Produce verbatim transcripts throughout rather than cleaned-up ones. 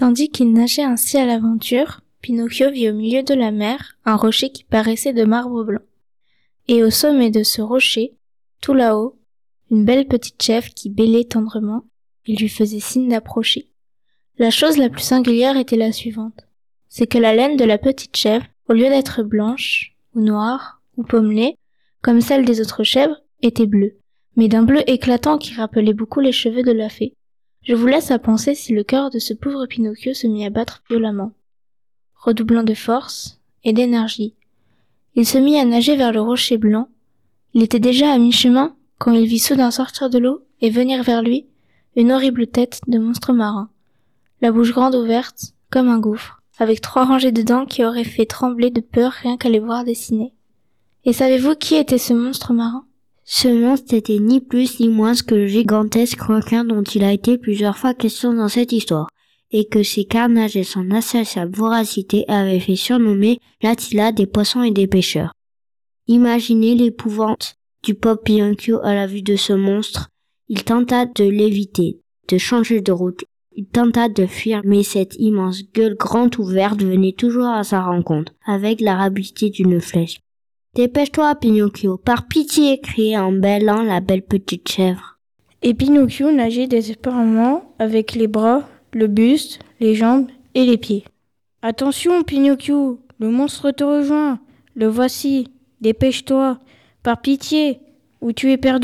Tandis qu'il nageait ainsi à l'aventure, Pinocchio vit au milieu de la mer un rocher qui paraissait de marbre blanc. Et au sommet de ce rocher, tout là-haut, une belle petite chèvre qui bêlait tendrement et lui faisait signe d'approcher. La chose la plus singulière était la suivante. C'est que la laine de la petite chèvre, au lieu d'être blanche, ou noire, ou pommelée, comme celle des autres chèvres, était bleue, mais d'un bleu éclatant qui rappelait beaucoup les cheveux de la fée. Je vous laisse à penser si le cœur de ce pauvre Pinocchio se mit à battre violemment, redoublant de force et d'énergie. Il se mit à nager vers le rocher blanc. Il était déjà à mi-chemin quand il vit soudain sortir de l'eau et venir vers lui une horrible tête de monstre marin, la bouche grande ouverte comme un gouffre, avec trois rangées de dents qui auraient fait trembler de peur rien qu'à les voir dessiner. Et savez-vous qui était ce monstre marin ? Ce monstre était ni plus ni moins que le gigantesque requin dont il a été plusieurs fois question dans cette histoire, et que ses carnages et son insatiable voracité avaient fait surnommer l'Attila des poissons et des pêcheurs. Imaginez l'épouvante du pauvre Pinocchio à la vue de ce monstre. Il tenta de l'éviter, de changer de route. Il tenta de fuir, mais cette immense gueule grande ouverte venait toujours à sa rencontre, avec la rapidité d'une flèche. « Dépêche-toi, Pinocchio, par pitié !» cria en bêlant la belle petite chèvre. Et Pinocchio nageait désespérément avec les bras, le buste, les jambes et les pieds. « Attention, Pinocchio, le monstre te rejoint, le voici, dépêche-toi, par pitié, ou tu es perdu !»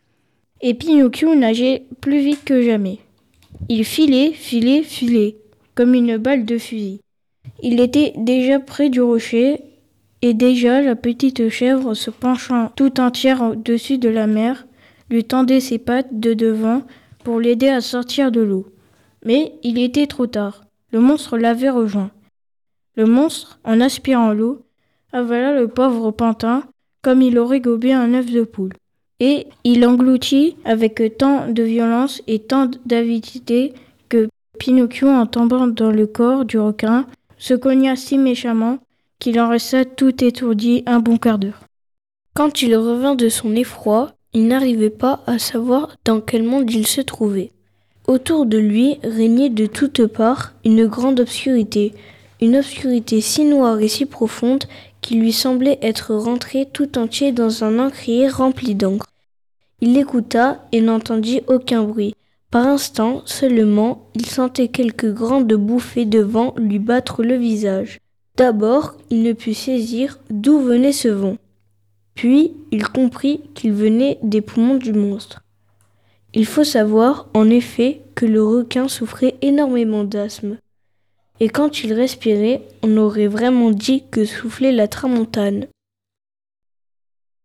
Et Pinocchio nageait plus vite que jamais. Il filait, filait, filait, comme une balle de fusil. Il était déjà près du rocher, et déjà la petite chèvre, se penchant tout entière au-dessus de la mer, lui tendait ses pattes de devant pour l'aider à sortir de l'eau. Mais il était trop tard. Le monstre l'avait rejoint. Le monstre, en aspirant l'eau, avala le pauvre pantin comme il aurait gobé un œuf de poule. Et il l'engloutit avec tant de violence et tant d'avidité que Pinocchio, en tombant dans le corps du requin, se cogna si méchamment qu'il en resta tout étourdi un bon quart d'heure. Quand il revint de son effroi, il n'arrivait pas à savoir dans quel monde il se trouvait. Autour de lui régnait de toutes parts une grande obscurité, une obscurité si noire et si profonde qu'il lui semblait être rentré tout entier dans un encrier rempli d'encre. Il l'écouta et n'entendit aucun bruit. Par instants seulement, il sentait quelques grandes bouffées de vent lui battre le visage. D'abord, il ne put saisir d'où venait ce vent. Puis, il comprit qu'il venait des poumons du monstre. Il faut savoir, en effet, que le requin souffrait énormément d'asthme. Et quand il respirait, on aurait vraiment dit que soufflait la tramontane.